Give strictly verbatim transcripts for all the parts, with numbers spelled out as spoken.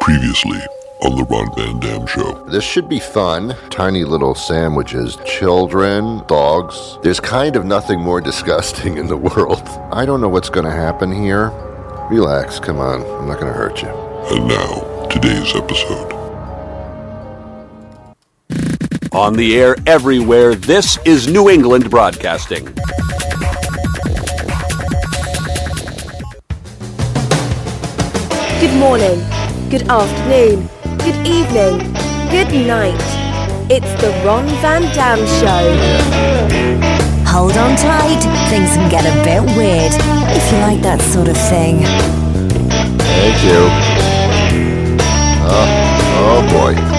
Previously on the Ron Van Dam Show. This should be fun. Tiny little sandwiches, children, dogs. There's kind of nothing more disgusting in the world. I don't know what's going to happen here. Relax, come on. I'm not going to hurt you. And now, today's episode. On the air everywhere, this is New England Broadcasting. Good morning, good afternoon, good evening, good night. It's the Ron Van Dam Show. Hold on tight, things can get a bit weird, if you like that sort of thing. Thank you. Oh, oh boy.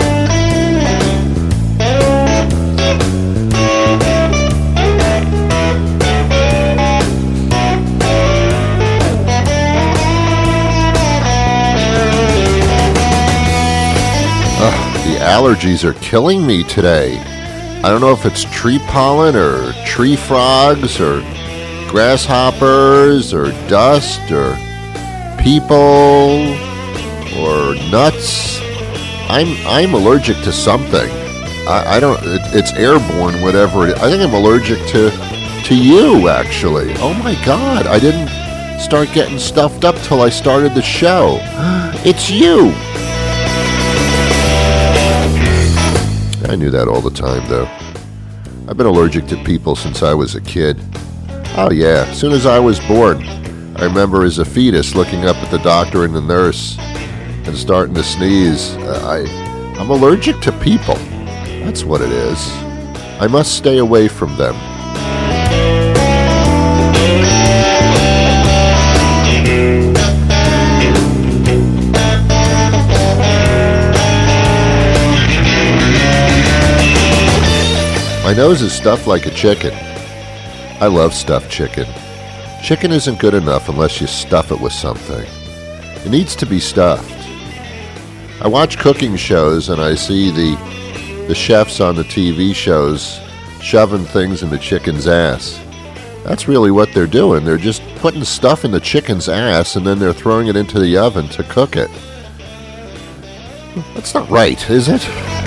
The allergies are killing me today. I don't know if it's tree pollen or tree frogs or grasshoppers or dust or people or nuts. I'm I'm allergic to something. I, I don't. It, it's airborne, whatever it is. I think I'm allergic to to you, actually. Oh my God! I didn't start getting stuffed up till I started the show. It's you. I knew that all the time, though. I've been allergic to people since I was a kid. Oh, yeah. As soon as I was born, I remember as a fetus looking up at the doctor and the nurse and starting to sneeze. Uh, I, I'm allergic to people. That's what it is. I must stay away from them. My nose is stuffed like a chicken. I love stuffed chicken. Chicken isn't good enough unless you stuff it with something. It needs to be stuffed. I watch cooking shows and I see the the chefs on the T V shows shoving things in the chicken's ass. That's really what they're doing. They're just putting stuff in the chicken's ass and then they're throwing it into the oven to cook it. That's not right, is it?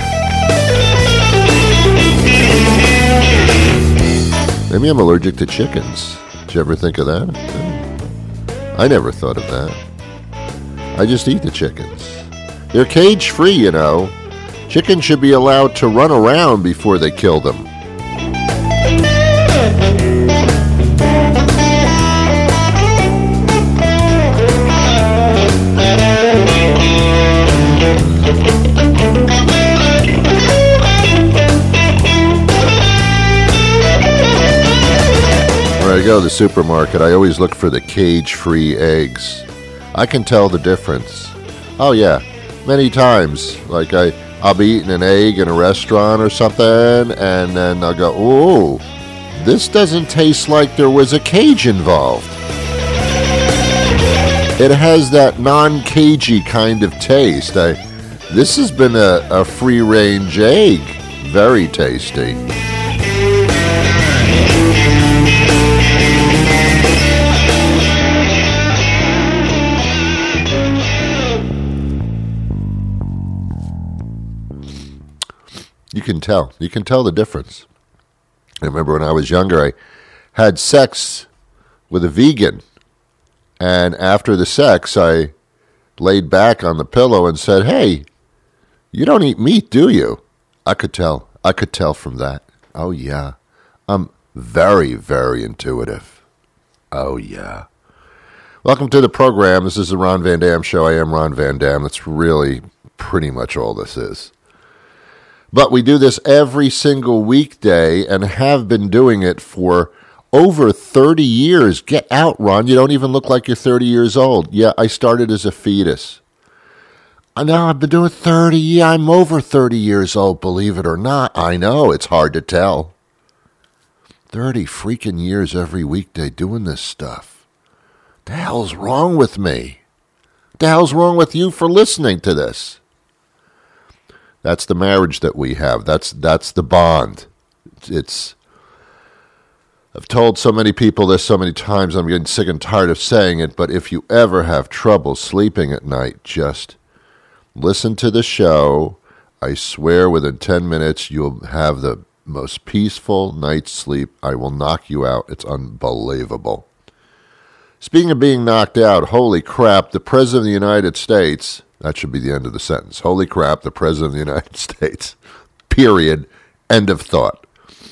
Maybe I'm allergic to chickens. Did you ever think of that? I never thought of that. I just eat the chickens. They're cage-free, you know. Chickens should be allowed to run around before they kill them. When I go to the supermarket, I always look for the cage-free eggs. I can tell the difference. Oh yeah, many times. Like I, I'll be eating an egg in a restaurant or something, and then I'll go, "Ooh, this doesn't taste like there was a cage involved." It has that non-cagey kind of taste. I, this has been a, a free-range egg. Very tasty. You can tell. You can tell the difference. I remember when I was younger, I had sex with a vegan. And after the sex, I laid back on the pillow and said, "Hey, you don't eat meat, do you?" I could tell. I could tell from that. Oh, yeah. I'm very, very intuitive. Oh, yeah. Welcome to the program. This is the Ron Van Dam Show. I am Ron Van Dam. That's really pretty much all this is. But we do this every single weekday and have been doing it for over thirty years. Get out, Ron. You don't even look like you're thirty years old. Yeah, I started as a fetus. I know, I've been doing thirty years. I'm over thirty years old, believe it or not. I know, it's hard to tell. thirty freaking years every weekday doing this stuff. The hell's wrong with me? The hell's wrong with you for listening to this? That's the marriage that we have. That's that's the bond. It's. I've told so many people this so many times, I'm getting sick and tired of saying it, but if you ever have trouble sleeping at night, just listen to the show. I swear within ten minutes you'll have the most peaceful night's sleep. I will knock you out. It's unbelievable. Speaking of being knocked out, holy crap, the President of the United States, that should be the end of the sentence. Holy crap, the President of the United States, period, end of thought.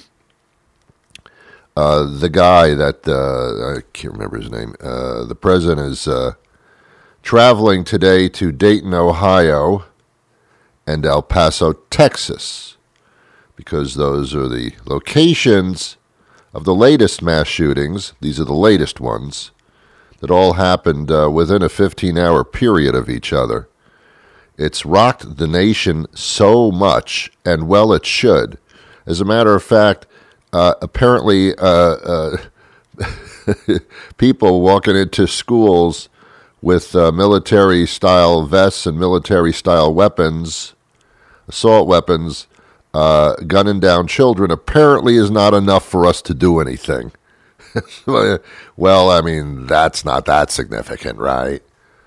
Uh, the guy that, uh, I can't remember his name, uh, the President is uh, traveling today to Dayton, Ohio, and El Paso, Texas, because those are the locations of the latest mass shootings. These are the latest ones that all happened uh, within a fifteen-hour period of each other. It's rocked the nation so much, and well it should. As a matter of fact, uh, apparently uh, uh, people walking into schools with uh, military-style vests and military-style weapons, assault weapons, uh, gunning down children, apparently is not enough for us to do anything. Well, I mean, that's not that significant, right?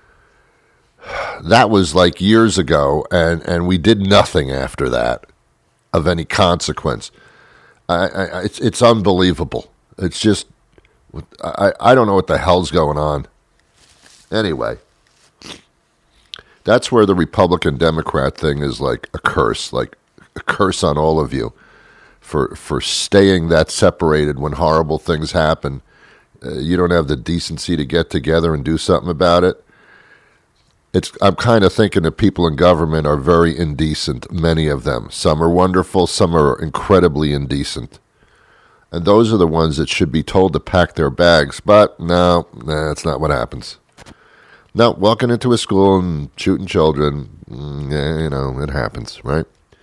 That was like years ago, and, and we did nothing after that of any consequence. I, I, it's it's unbelievable. It's just, I, I don't know what the hell's going on. Anyway, that's where the Republican-Democrat thing is like a curse, like a curse on all of you for for staying that separated when horrible things happen. Uh, you don't have the decency to get together and do something about it. It's. I'm kind of thinking that people in government are very indecent, many of them. Some are wonderful, some are incredibly indecent. And those are the ones that should be told to pack their bags. But no, nah, that's not what happens. No, walking into a school and shooting children, yeah, you know, it happens, right?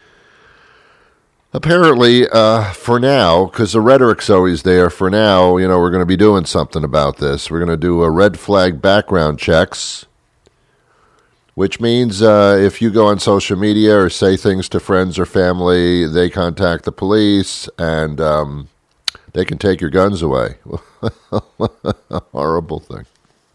Apparently, uh, for now, because the rhetoric's always there, for now, you know, we're going to be doing something about this. We're going to do a red flag background checks, which means uh, if you go on social media or say things to friends or family, they contact the police and um, they can take your guns away. A horrible thing.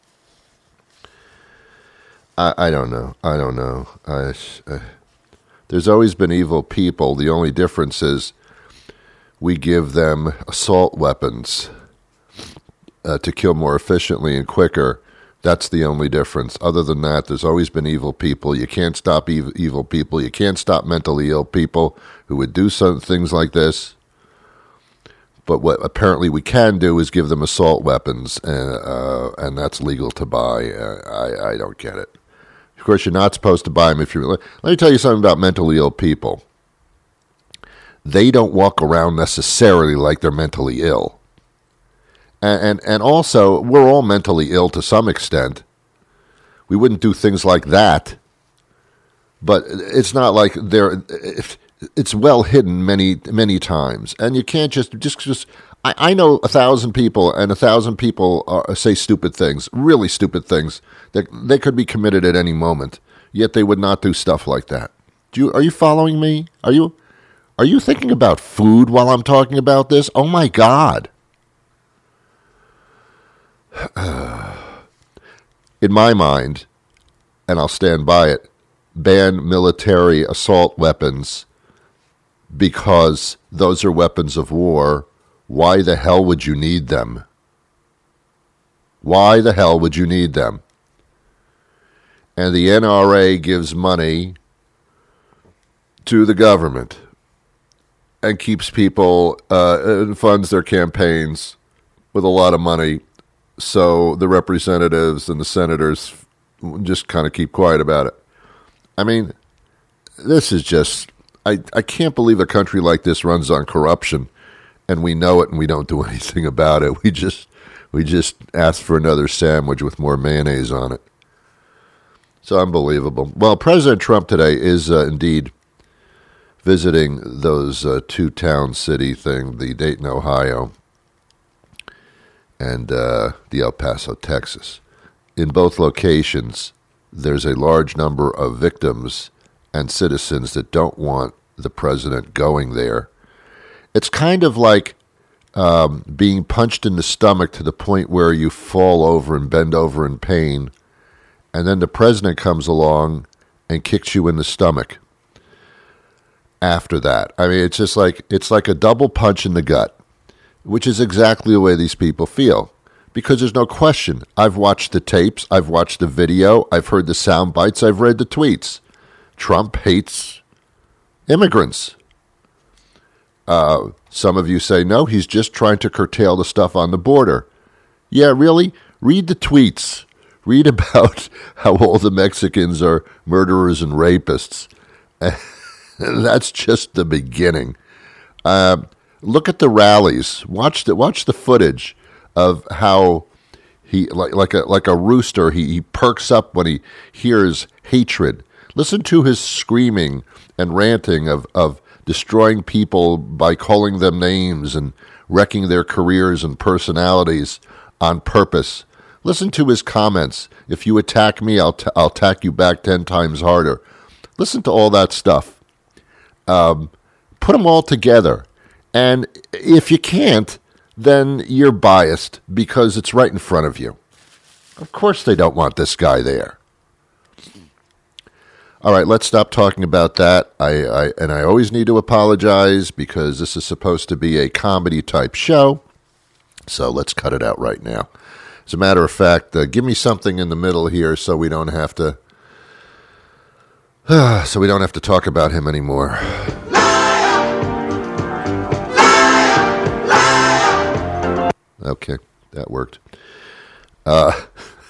I, I don't know. I don't know. I... I There's always been evil people. The only difference is we give them assault weapons uh, to kill more efficiently and quicker. That's the only difference. Other than that, there's always been evil people. You can't stop ev- evil people. You can't stop mentally ill people who would do some things like this. But what apparently we can do is give them assault weapons, uh, uh, and that's legal to buy. Uh, I, I don't get it. Of course, you're not supposed to buy them if you're... Let me tell you something about mentally ill people. They don't walk around necessarily like they're mentally ill. And, and, and also, we're all mentally ill to some extent. We wouldn't do things like that. But it's not like they're... It's well hidden many, many times. And you can't just... just, just I, I know a thousand people, and a thousand people are, say stupid things, really stupid things, that they could be committed at any moment, yet they would not do stuff like that. Do you, are you following me? Are you, are you thinking about food while I'm talking about this? Oh, my God. In my mind, and I'll stand by it, ban military assault weapons because those are weapons of war. Why the hell would you need them? Why the hell would you need them? And the N R A gives money to the government and keeps people, uh, and funds their campaigns with a lot of money, so the representatives and the senators just kind of keep quiet about it. I mean, this is just, I, I can't believe a country like this runs on corruption. And we know it, and we don't do anything about it. We just we just ask for another sandwich with more mayonnaise on it. It's unbelievable. Well, President Trump today is uh, indeed visiting those uh, two-town city thing, the Dayton, Ohio, and uh, the El Paso, Texas. In both locations, there's a large number of victims and citizens that don't want the president going there. It's kind of like um, being punched in the stomach to the point where you fall over and bend over in pain, and then the president comes along and kicks you in the stomach after that. I mean, it's just like, it's like a double punch in the gut, which is exactly the way these people feel. Because there's no question. I've watched the tapes. I've watched the video. I've heard the sound bites. I've read the tweets. Trump hates immigrants. Uh, some of you say, no, he's just trying to curtail the stuff on the border. Yeah, really? Read the tweets. Read about how all the Mexicans are murderers and rapists. And that's just the beginning. Uh, look at the rallies. Watch the watch the footage of how he, like like a like a rooster, he, he perks up when he hears hatred. Listen to his screaming and ranting of, of destroying people by calling them names and wrecking their careers and personalities on purpose. Listen to his comments. If you attack me, I'll t- I'll attack you back ten times harder. Listen to all that stuff. Um, put them all together. And if you can't, then you're biased because it's right in front of you. Of course they don't want this guy there. All right, let's stop talking about that. I, I and I always need to apologize because this is supposed to be a comedy-type show. So let's cut it out right now. As a matter of fact, uh, give me something in the middle here so we don't have to uh, so we don't have to talk about him anymore. Okay, that worked. Uh,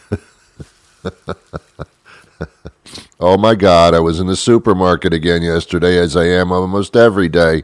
oh my God, I was in the supermarket again yesterday, as I am almost every day.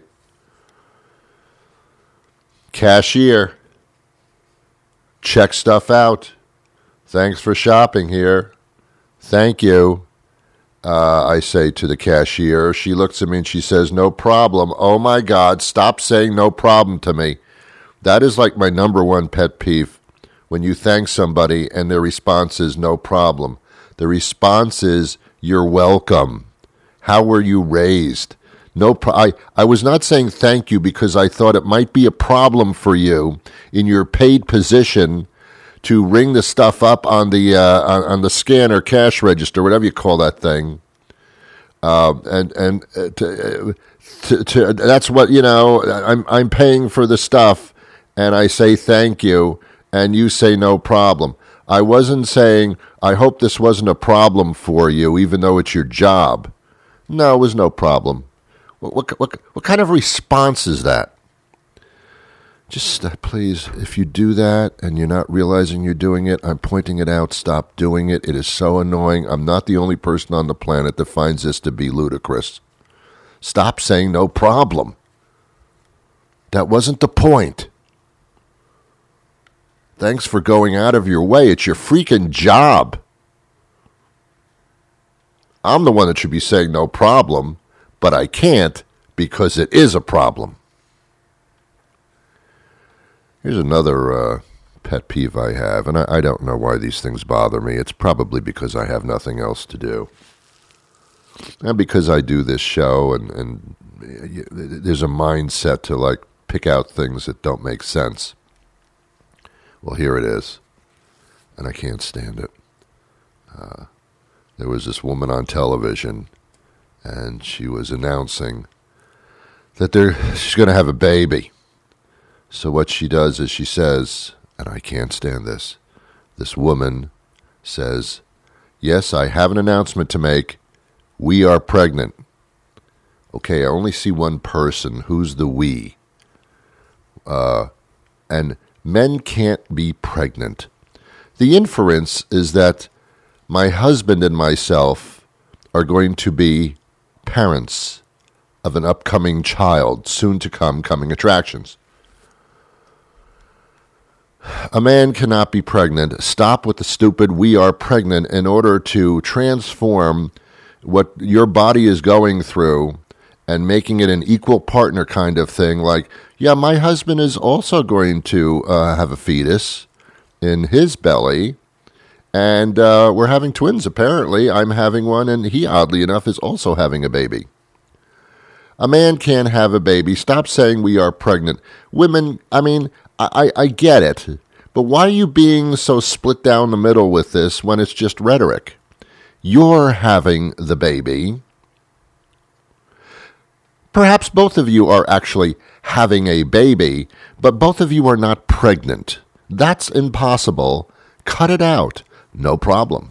Cashier. Check stuff out. Thanks for shopping here. Thank you. Uh, I say to the cashier. She looks at me and she says, no problem. Oh my God, stop saying no problem to me. That is like my number one pet peeve. When you thank somebody and their response is no problem. The response is, you're welcome. How were you raised? No, pro- I, I was not saying thank you because I thought it might be a problem for you in your paid position to ring the stuff up on the uh, on, on the scanner, cash register, whatever you call that thing. Uh, and and uh, to, uh, to, to, that's what, you know, I'm I'm paying for the stuff, and I say thank you, and you say no problem. I wasn't saying I hope this wasn't a problem for you, even though it's your job. No, it was no problem. What, what, what, what kind of response is that? Just uh, please, if you do that and you're not realizing you're doing it, I'm pointing it out. Stop doing it. It is so annoying. I'm not the only person on the planet that finds this to be ludicrous. Stop saying no problem. That wasn't the point. Thanks for going out of your way. It's your freaking job. I'm the one that should be saying no problem. But I can't because it is a problem. Here's another uh, pet peeve I have, and I, I don't know why these things bother me. It's probably because I have nothing else to do. And because I do this show, and, and there's a mindset to like pick out things that don't make sense. Well, here it is, and I can't stand it. Uh, there was this woman on television, and she was announcing that they're, she's going to have a baby. So what she does is she says, and I can't stand this, this woman says, yes, I have an announcement to make. We are pregnant. Okay, I only see one person. Who's the we? Uh, and men can't be pregnant. The inference is that my husband and myself are going to be parents of an upcoming child, soon to come, coming attractions. A man cannot be pregnant. Stop with the stupid we are pregnant in order to transform what your body is going through and making it an equal partner kind of thing. Like, yeah, my husband is also going to uh, have a fetus in his belly. And uh, we're having twins, apparently. I'm having one, and he, oddly enough, is also having a baby. A man can't have a baby. Stop saying we are pregnant. Women, I mean, I, I, I get it. But why are you being so split down the middle with this when it's just rhetoric? you're having the baby. Perhaps both of you are actually having a baby, but both of you are not pregnant. That's impossible. Cut it out. No problem.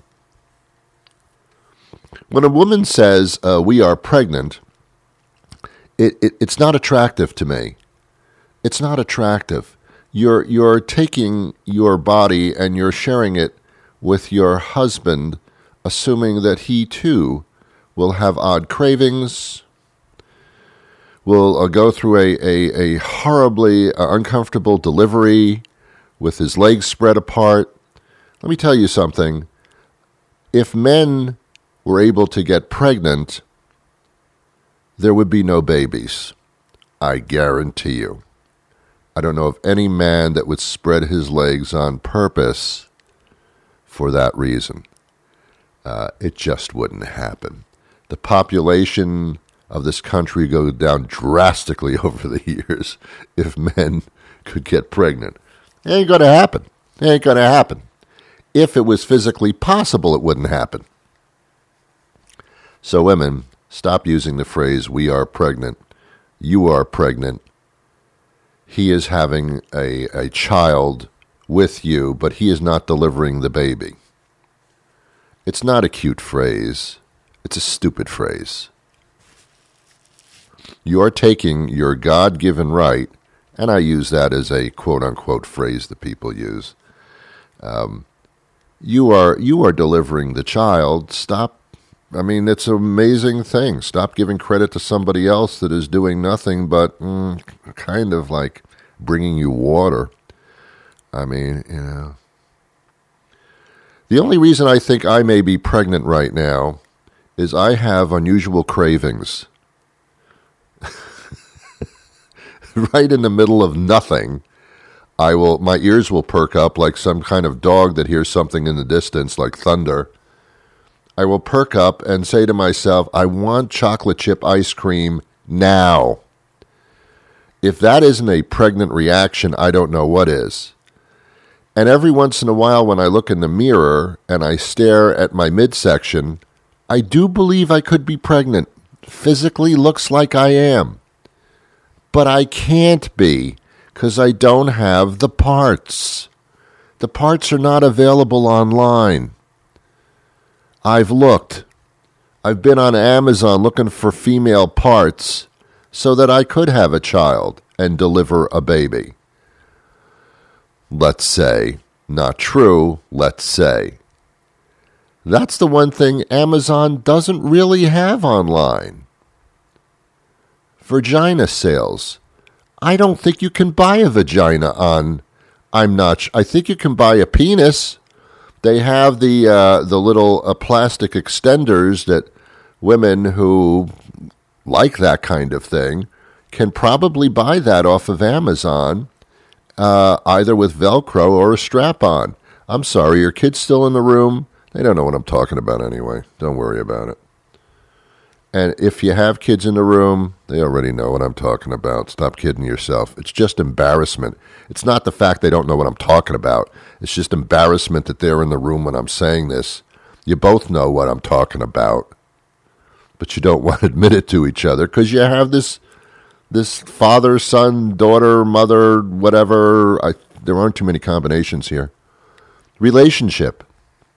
When a woman says, uh, we are pregnant, it, it, it's not attractive to me. It's not attractive. You're, you're taking your body and you're sharing it with your husband, assuming that he too will have odd cravings, will uh, go through a, a, a horribly uh, uncomfortable delivery with his legs spread apart. Let me tell you something. If men were able to get pregnant, there would be no babies. I guarantee you. I don't know of any man that would spread his legs on purpose for that reason. Uh, it just wouldn't happen. The population of this country go down drastically over the years if men could get pregnant. It ain't going to happen. It ain't going to happen. If it was physically possible, it wouldn't happen. So women, stop using the phrase, we are pregnant. You are pregnant. He is having a, a child with you, but he is not delivering the baby. It's not a cute phrase. It's a stupid phrase. You are taking your God-given right, and I use that as a quote-unquote phrase that people use. Um, you are you are delivering the child. Stop. I mean, it's an amazing thing. Stop giving credit to somebody else that is doing nothing but mm, kind of like bringing you water. I mean, you know. The only reason I think I may be pregnant right now is I have unusual cravings. Right in the middle of nothing, I will. My ears will perk up like some kind of dog that hears something in the distance, like thunder. I will perk up and say to myself, I want chocolate chip ice cream now. If that isn't a pregnant reaction, I don't know what is. And every once in a while when I look in the mirror and I stare at my midsection, I do believe I could be pregnant. Physically looks like I am. But I can't be because I don't have the parts. The parts are not available online. I've looked. I've been on Amazon looking for female parts so that I could have a child and deliver a baby. Let's say, not true, let's say. That's the one thing Amazon doesn't really have online. Vagina sales. I don't think you can buy a vagina on, I'm not sure. I think you can buy a penis. They have the uh, the little uh, plastic extenders that women who like that kind of thing can probably buy that off of Amazon, uh, either with Velcro or a strap-on. I'm sorry, your kid's still in the room? They don't know what I'm talking about anyway. Don't worry about it. And if you have kids in the room, they already know what I'm talking about. Stop kidding yourself. It's just embarrassment. It's not the fact they don't know what I'm talking about. It's just embarrassment that they're in the room when I'm saying this. You both know what I'm talking about, but you don't want to admit it to each other because you have this this father, son, daughter, mother, whatever. I, there aren't too many combinations here. Relationship.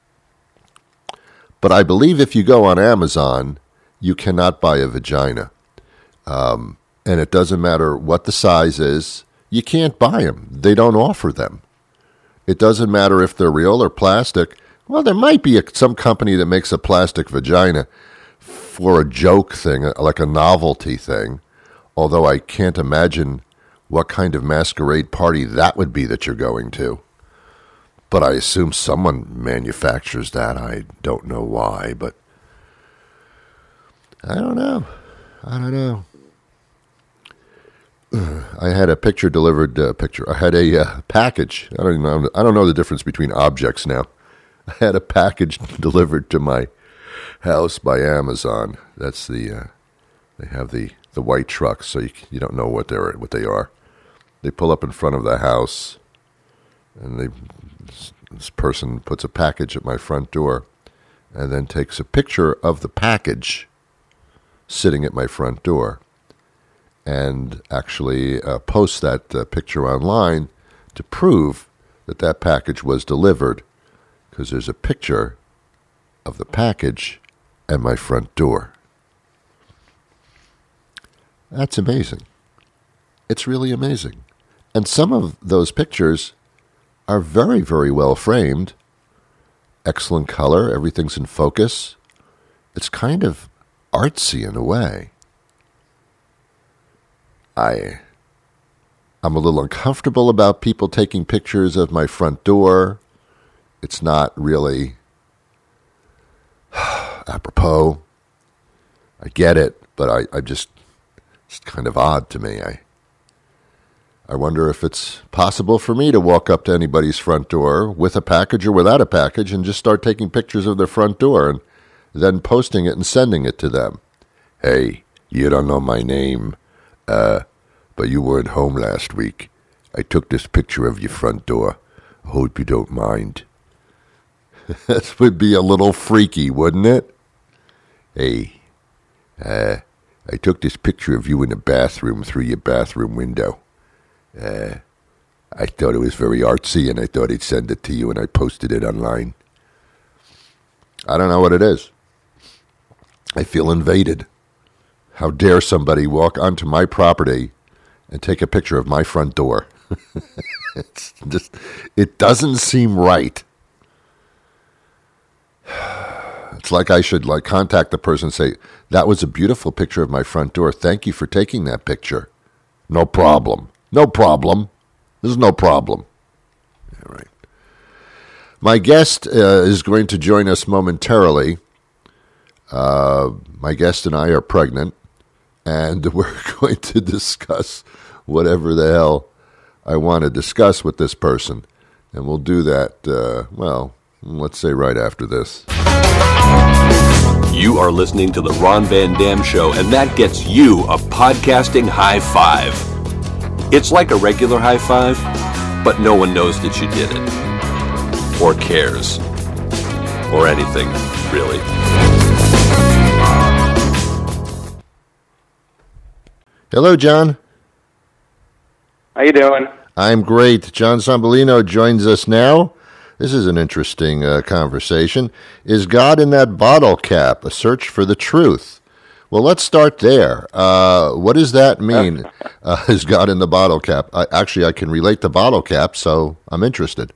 But I believe if you go on Amazon, you cannot buy a vagina. Um, and it doesn't matter what the size is. You can't buy them. They don't offer them. It doesn't matter if they're real or plastic. Well, there might be a, some company that makes a plastic vagina for a joke thing, like a novelty thing. Although I can't imagine what kind of masquerade party that would be that you're going to. But I assume someone manufactures that. I don't know why, but I don't know. I don't know. I had a picture delivered. Uh, picture. I had a uh, package. I don't know. I don't know the difference between objects now. I had a package delivered to my house by Amazon. That's the. Uh, they have the, the white trucks, so you you don't know what they're what they are. They pull up in front of the house, and they this person puts a package at my front door, and then takes a picture of the package sitting at my front door and actually uh, posts that uh, picture online to prove that that package was delivered, because there's a picture of the package at my front door. That's amazing. It's really amazing. And some of those pictures are very, very well framed. Excellent color. Everything's in focus. It's kind of artsy in a way. I, I'm a little uncomfortable about people taking pictures of my front door. It's not really apropos. I get it, but I, I just, it's kind of odd to me. I I wonder if it's possible for me to walk up to anybody's front door with a package or without a package and just start taking pictures of their front door and then posting it and sending it to them. Hey, you don't know my name, uh, but you weren't home last week. I took this picture of your front door. I hope you don't mind. This would be a little freaky, wouldn't it? Hey, uh, I took this picture of you in the bathroom through your bathroom window. Uh, I thought it was very artsy, and I thought I'd send it to you, and I posted it online. I don't know what it is. I feel invaded. How dare somebody walk onto my property and take a picture of my front door? It's just, it doesn't seem right. It's like I should like contact the person and say, that was a beautiful picture of my front door. Thank you for taking that picture. No problem. No problem. There's no problem. All right. My guest uh, is going to join us momentarily. Uh, my guest and I are pregnant, and we're going to discuss whatever the hell I want to discuss with this person. And we'll do that, uh, well, let's say right after this. You are listening to The Ron Van Dam Show, and that gets you a podcasting high five. It's like a regular high five, but no one knows that you did it. Or cares. Or anything, really. Hello, John. How you doing? I'm great. John Sambolino joins us now. This is an interesting uh, conversation. Is God in that bottle cap? A search for the truth. Well, let's start there. Uh, what does that mean? Uh, is God in the bottle cap? I, actually, I can relate to bottle cap, so I'm interested.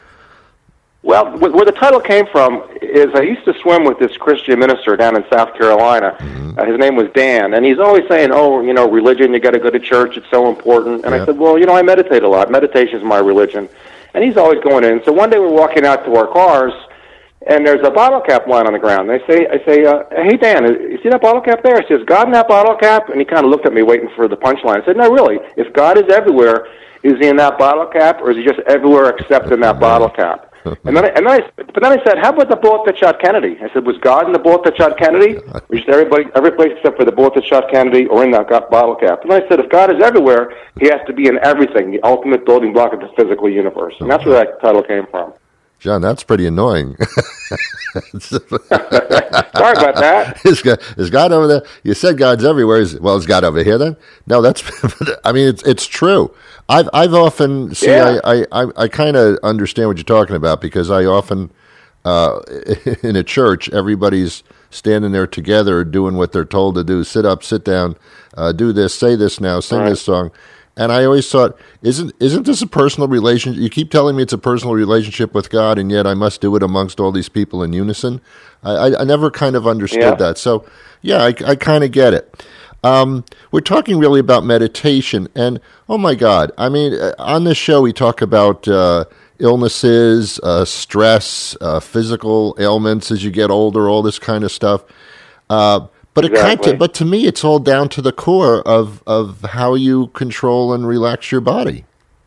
Well, where the title came from is I used to swim with this Christian minister down in South Carolina. Mm-hmm. Uh, his name was Dan, and he's always saying, oh, you know, religion, you got to go to church, it's so important. And yep. I said, well, you know, I meditate a lot. Meditation is my religion. And he's always going in. So one day we're walking out to our cars, and there's a bottle cap lying on the ground. And I say, I say, uh, hey, Dan, you see that bottle cap there? He says, God in that bottle cap? And he kind of looked at me waiting for the punchline. I said, no, really, if God is everywhere, is he in that bottle cap, or is he just everywhere except in that bottle cap? And then, I, and then I, but then I said, how about the bullet that shot Kennedy? I said, was God in the bullet that shot Kennedy? Or just everybody, every place except for the bullet that shot Kennedy or in that bottle cap? And I said, if God is everywhere, he has to be in everything, the ultimate building block of the physical universe. And that's where that title came from. John, that's pretty annoying. Sorry about that. Is God, is God over there? You said God's everywhere. Is, well, is God over here then? No, that's, I mean, it's it's true. I've I've often, see, yeah. I, I, I, I kind of understand what you're talking about, because I often, uh, in a church, everybody's standing there together doing what they're told to do. Sit up, sit down, uh, do this, say this now, sing right. this song. And I always thought, isn't isn't this a personal relationship? You keep telling me it's a personal relationship with God, and yet I must do it amongst all these people in unison. I, I, I never kind of understood yeah. that. So, yeah, I, I kind of get it. Um, we're talking really about meditation, and oh my God, I mean, on this show we talk about uh, illnesses, uh, stress, uh, physical ailments as you get older, all this kind of stuff. Uh, But it exactly. kind of, but to me, it's all down to the core of, of how you control and relax your body.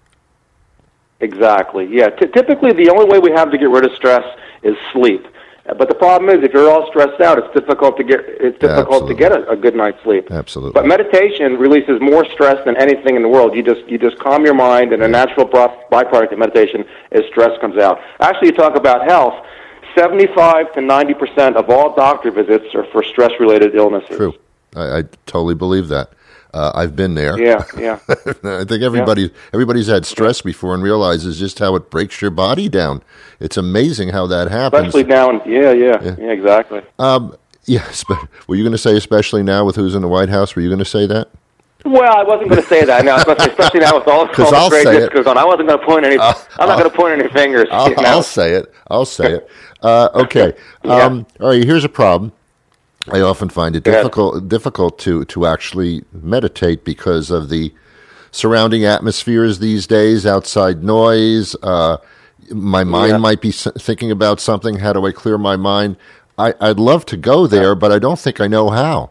Exactly. Yeah. T- typically, the only way we have to get rid of stress is sleep. But the problem is, if you're all stressed out, it's difficult to get it's difficult Absolutely. to get a, a good night's sleep. Absolutely. But meditation releases more stress than anything in the world. You just you just calm your mind, and a natural byproduct of meditation is stress comes out. Actually, you talk about health. seventy-five to ninety percent of all doctor visits are for stress-related illnesses. True. I, I totally believe that. Uh, I've been there. Yeah, yeah. I think everybody, yeah. everybody's had stress before and realizes just how it breaks your body down. It's amazing how that happens. Especially down, yeah, yeah, yeah, yeah exactly. Um, yeah, were you going to say especially now with who's in the White House? Were you going to say that? Well, I wasn't going to say that. No, especially, especially now with all, all the great discourse on. I wasn't going to point any. I'll, I'm not going to point any fingers. I'll, you know? I'll say it. I'll say it. Uh, okay. yeah. um, all right. Here's a problem. I often find it difficult yeah. difficult to, to actually meditate because of the surrounding atmospheres these days, outside noise. Uh, my mind yeah. might be thinking about something. How do I clear my mind? I, I'd love to go there, yeah. but I don't think I know how.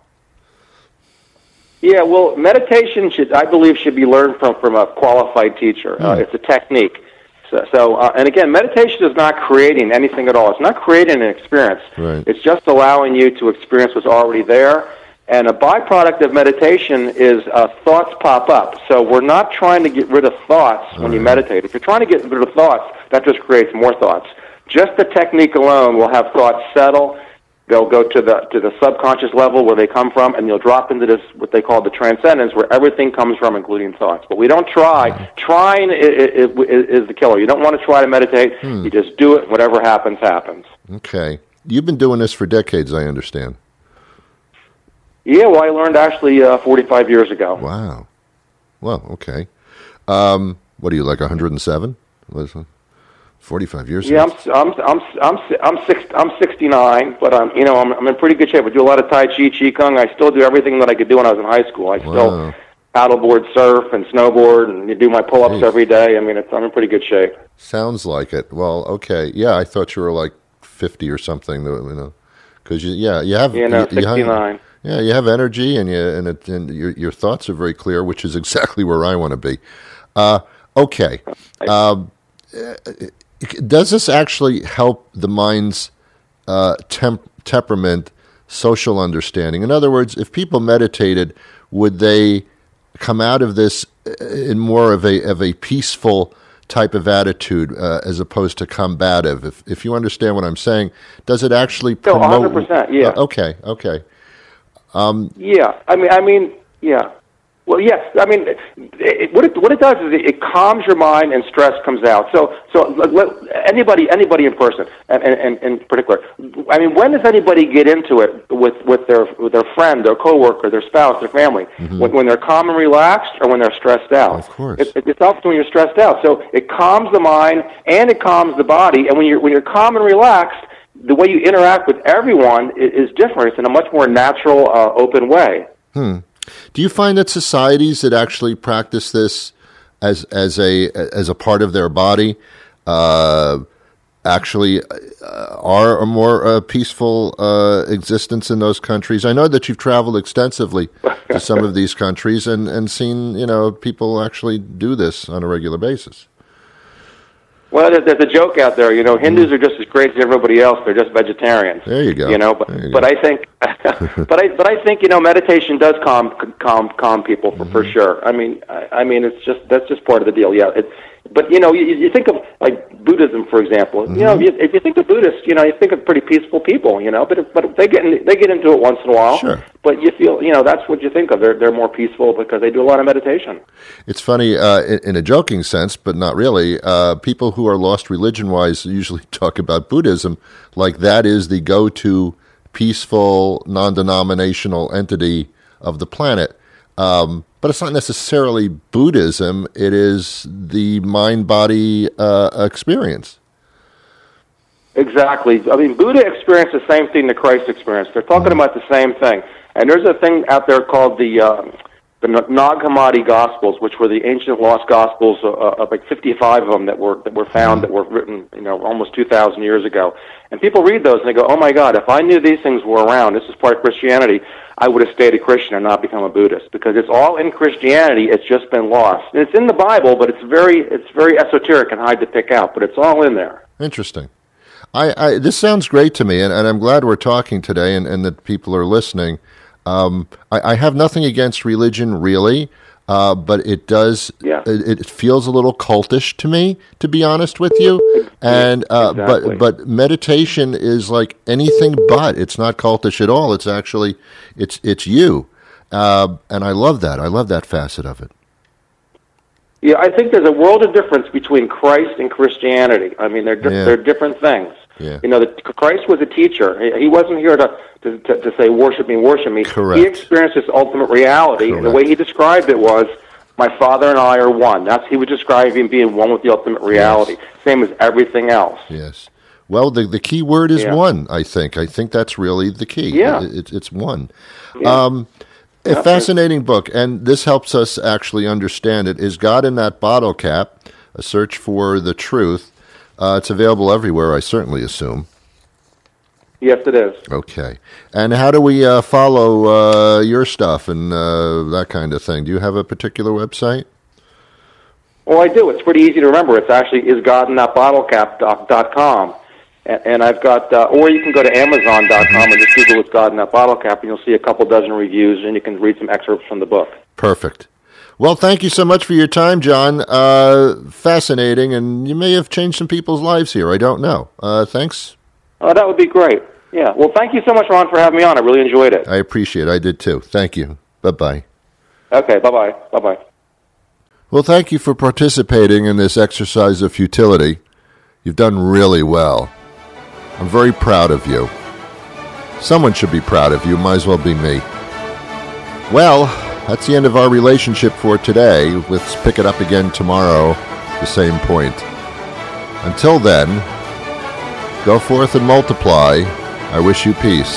Yeah, well, meditation should, I believe, should be learned from, from a qualified teacher. Mm. Uh, it's a technique. So, so uh, and again, meditation is not creating anything at all. It's not creating an experience. Right. It's just allowing you to experience what's already there. And a byproduct of meditation is uh, thoughts pop up. So we're not trying to get rid of thoughts when right. you meditate. If you're trying to get rid of thoughts, that just creates more thoughts. Just the technique alone will have thoughts settle. They'll go to the to the subconscious level where they come from, and you'll drop into this what they call the transcendence, where everything comes from, including thoughts. But we don't try. Mm-hmm. Trying is, is, is the killer. You don't want to try to meditate. Hmm. You just do it. Whatever happens, happens. Okay. You've been doing this for decades, I understand. Yeah, well, I learned actually uh, forty-five years ago. Wow. Well, okay. Um, what are you, like one hundred seven? Forty-five years. Yeah, I'm I'm I'm I'm I'm six I'm sixty-nine, but I'm you know I'm I'm in pretty good shape. I do a lot of Tai Chi, Qigong. I still do everything that I could do when I was in high school. I wow. still paddleboard, surf, and snowboard, and you do my pull-ups Jeez. every day. I mean, it's, I'm in pretty good shape. Sounds like it. Well, okay, yeah, I thought you were like fifty or something. You know, because you yeah you have yeah no you, sixty-nine. You have, yeah, you have energy, and you and it, and your your thoughts are very clear, which is exactly where I want to be. Uh, okay. Um, Does this actually help the mind's uh, temp- temperament, social understanding? In other words, if people meditated, would they come out of this in more of a of a peaceful type of attitude uh, as opposed to combative? If if you understand what I'm saying, does it actually promote? No, one hundred percent. Yeah. Uh, okay. Okay. Um, yeah. I mean. I mean. Yeah. Well, yes. I mean, it, what it what it does is it, it calms your mind and stress comes out. So, so let, anybody anybody in person, and, and, and in particular, I mean, when does anybody get into it with, with their with their friend, their coworker, their spouse, their family? Mm-hmm. When, when they're calm and relaxed, or when they're stressed out? Of course, it, it, it's often when you're stressed out. So it calms the mind and it calms the body. And when you're when you're calm and relaxed, the way you interact with everyone is, is different. It's in a much more natural, uh, open way. Hmm. Do you find that societies that actually practice this as as a as a part of their body uh, actually uh, are a more uh, peaceful uh, existence in those countries? I know that you've traveled extensively to some of these countries and, and seen you know people actually do this on a regular basis. Well, there's a joke out there, you know, Hindus are just as crazy as everybody else. They're just vegetarians. There you go. You know, but you but go. I think, but I but I think you know, meditation does calm calm calm people for, mm-hmm. for sure. I mean, I, I mean, it's just that's just part of the deal. Yeah, it, but you know, you, you think of like Buddhism, for example. Mm-hmm. You know, you, if you think of Buddhists, you know, you think of pretty peaceful people. You know, but if, but they get in, they get into it once in a while. Sure. But you feel, you know, that's what you think of. They're they're more peaceful because they do a lot of meditation. It's funny uh, in, in a joking sense, but not really. Uh, people who are lost religion-wise usually talk about Buddhism like that is the go-to peaceful, non-denominational entity of the planet. Um, but it's not necessarily Buddhism. It is the mind-body uh, experience. Exactly. I mean, Buddha experienced the same thing that Christ experienced. They're talking about the same thing. And there's a thing out there called the uh, the Nag Hammadi Gospels, which were the ancient lost Gospels, uh, uh, like fifty-five of them that were that were found that were written, you know, almost two thousand years ago. And people read those and they go, "Oh my God! If I knew these things were around, this is part of Christianity, I would have stayed a Christian and not become a Buddhist because it's all in Christianity. It's just been lost. And it's in the Bible, but it's very it's very esoteric and hard to pick out. But it's all in there." Interesting. I, I this sounds great to me, and, and I'm glad we're talking today, and, and that people are listening. Um, I, I have nothing against religion, really. uh, but it does. Yeah. It, it feels a little cultish to me, to be honest with you. And uh, Exactly. but but meditation is like anything but. It's not cultish at all. It's actually it's it's you, uh, and I love that. I love that facet of it. Yeah, I think there's a world of difference between Christ and Christianity. I mean, they're di- Yeah. they're different things. Yeah. You know, the, Christ was a teacher. He, he wasn't here to, to, to, to say, worship me, worship me. Correct. He experienced this ultimate reality, and the Correct. way he described it was, my Father and I are one. That's he would describe him being one with the ultimate reality, same as everything else. Yes. Well, the the key word is Yeah. one. I think. I think that's really the key. Yeah. It, it's it's one. Yeah. Um, a fascinating book, and this helps us actually understand it. Is God in That Bottle Cap? A Search for the Truth. Uh, it's available everywhere, I certainly assume. Yes, it is. Okay. And how do we uh, follow uh, your stuff and uh, that kind of thing? Do you have a particular website? Well, I do. It's pretty easy to remember. It's actually is god in that bottle cap dot com. And, and I've got, uh, or you can go to amazon dot com and just Google It's God in That Bottle Cap, and you'll see a couple dozen reviews, and you can read some excerpts from the book. Perfect. Well, thank you so much for your time, John. Uh, fascinating, and you may have changed some people's lives here. I don't know. Uh, thanks. Oh, that would be great. Yeah. Well, thank you so much, Ron, for having me on. I really enjoyed it. I appreciate it. I did too. Thank you. Bye-bye. Okay. Bye-bye. Bye-bye. Well, thank you for participating in this exercise of futility. You've done really well. I'm very proud of you. Someone should be proud of you. Might as well be me. Well, that's the end of our relationship for today. Let's pick it up again tomorrow, the same point. Until then, go forth and multiply. I wish you peace.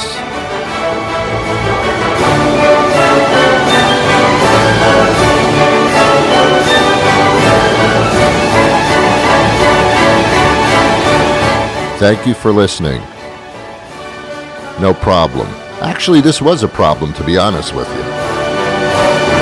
Thank you for listening. No problem. Actually, this was a problem, to be honest with you.